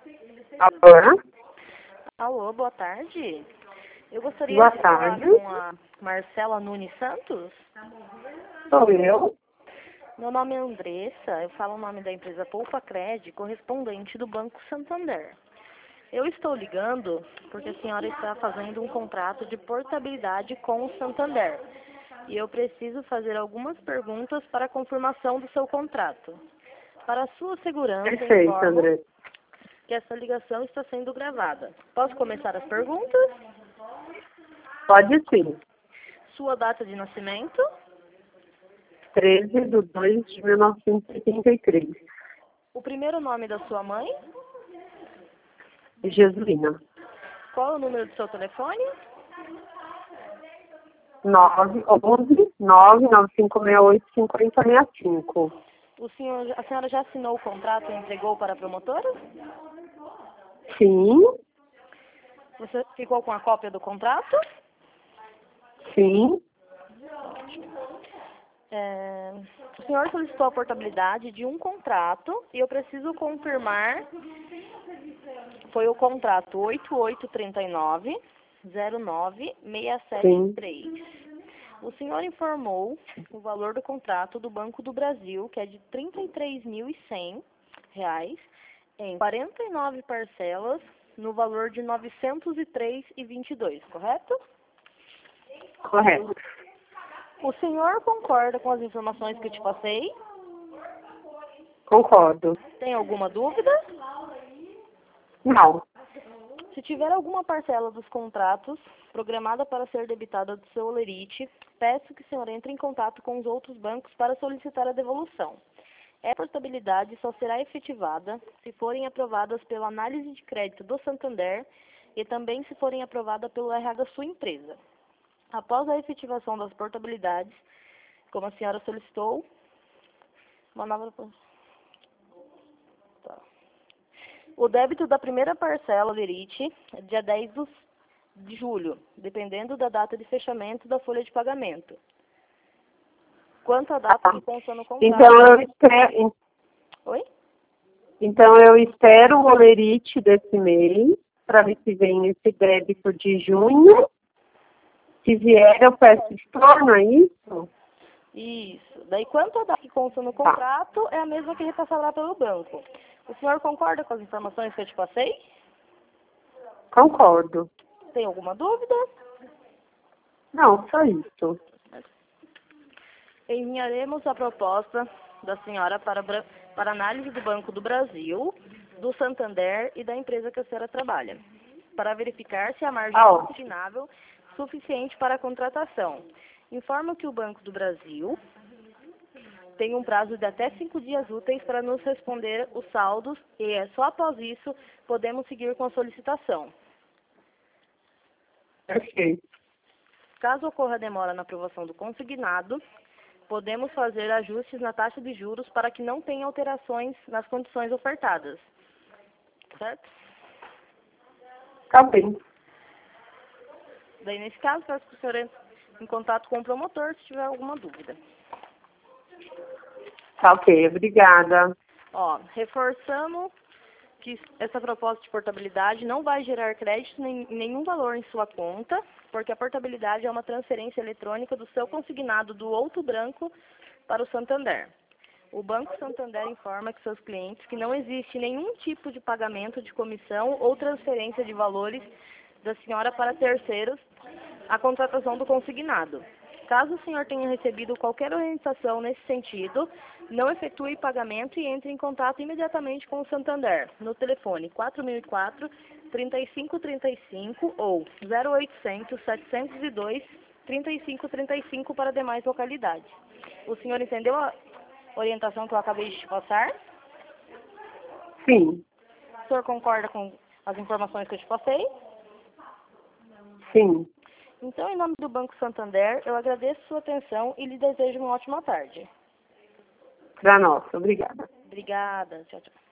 Alô? Alô, boa tarde. Eu gostaria Boa de falar tarde. com a Marcela Nunes Santos. Sou eu. Meu nome é Andressa, eu falo o nome da empresa PoupaCred, correspondente do Banco Santander. Eu estou ligando porque a senhora está fazendo um contrato de portabilidade com o Santander. E eu preciso fazer algumas perguntas para a confirmação do seu contrato. Para a sua segurança, Perfeito, informo André. que essa ligação está sendo gravada. Posso começar as perguntas? Pode sim. Sua data de nascimento? 13/2/1983. O primeiro nome da sua mãe? Jesuína. Qual é o número do seu telefone? 911-99568-5065. A senhora já assinou o contrato e entregou para a promotora? Sim, Você ficou com a cópia do contrato? sim. O senhor solicitou a portabilidade de um contrato e eu preciso confirmar. Foi o contrato 8839-09673. O senhor informou o valor do contrato do Banco do Brasil, que é de R$ 33.100, em 49 parcelas, no valor de R$ 903,22, correto? Correto. O senhor concorda com as informações que eu te passei? Concordo. Tem alguma dúvida? Não. Se tiver alguma parcela dos contratos programada para ser debitada do seu Olerite, peço que o senhor entre em contato com os outros bancos para solicitar a devolução. A portabilidade só será efetivada se forem aprovadas pela análise de crédito do Santander e também se forem aprovadas pelo RH da sua empresa. Após a efetivação das portabilidades, como a senhora solicitou, uma nova... Tá. O débito da primeira parcela do Olerite é dia 10 de julho, dependendo da data de fechamento da folha de pagamento. Quanto à data que consta no contrato... Oi? Então eu espero o Olerite desse mês, para ver se vem esse débito de junho. Se vier, eu peço estorno, é isso? Isso. Daí, quanto à data que consta no contrato, é a mesma que repassará pelo banco. O senhor concorda com as informações que eu te passei? Concordo. Tem alguma dúvida? Não, só isso. Enviaremos a proposta da senhora para análise do Banco do Brasil, do Santander e da empresa que a senhora trabalha, para verificar se a margem é consignável suficiente para a contratação. Informo que o Banco do Brasil tem um prazo de até 5 dias úteis para nos responder os saldos e, só após isso, podemos seguir com a solicitação. Perfeito. Caso ocorra demora na aprovação do consignado, podemos fazer ajustes na taxa de juros para que não tenha alterações nas condições ofertadas. Certo? Tá bem. Daí, nesse caso, peço que o senhor entre em contato com o promotor se tiver alguma dúvida. Tá ok, obrigada. Reforçamos que essa proposta de portabilidade não vai gerar crédito em nenhum valor em sua conta, porque a portabilidade é uma transferência eletrônica do seu consignado do outro banco para o Santander. O Banco Santander informa que seus clientes que não existe nenhum tipo de pagamento de comissão ou transferência de valores da senhora para terceiros a contratação do consignado. Caso o senhor tenha recebido qualquer orientação nesse sentido, não efetue pagamento e entre em contato imediatamente com o Santander, no telefone 4004-3535 ou 0800-702-3535 para demais localidades. O senhor entendeu a orientação que eu acabei de te passar? Sim. O senhor concorda com as informações que eu te passei? Sim. Então, em nome do Banco Santander, eu agradeço sua atenção e lhe desejo uma ótima tarde. Para nós, obrigada. Obrigada. Tchau, tchau.